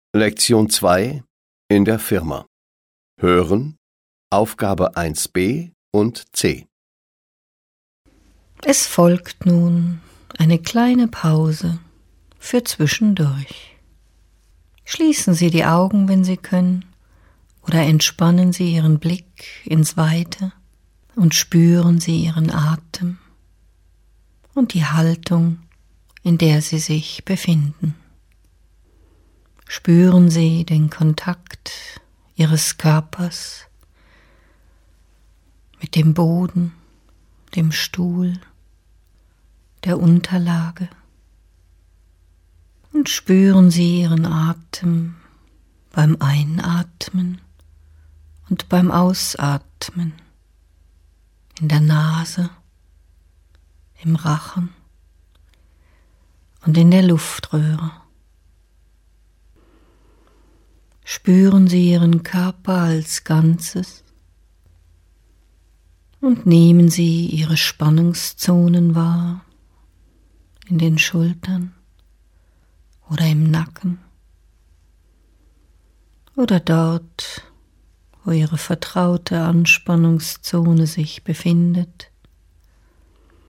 Lektion 2 in der Firma. Hören, Aufgabe 1b und c. Es folgt nun eine kleine Pause für zwischendurch. Schließen Sie die Augen, wenn Sie können, oder entspannen Sie Ihren Blick ins Weite und spüren Sie Ihren Atem und die Haltung, in der Sie sich befinden. Spüren Sie den Kontakt Ihres Körpers mit dem Boden, dem Stuhl, der Unterlage und spüren Sie Ihren Atem beim Einatmen und beim Ausatmen in der Nase, im Rachen und in der Luftröhre. Spüren Sie Ihren Körper als Ganzes und nehmen Sie Ihre Spannungszonen wahr in den Schultern oder im Nacken oder dort, wo Ihre vertraute Anspannungszone sich befindet,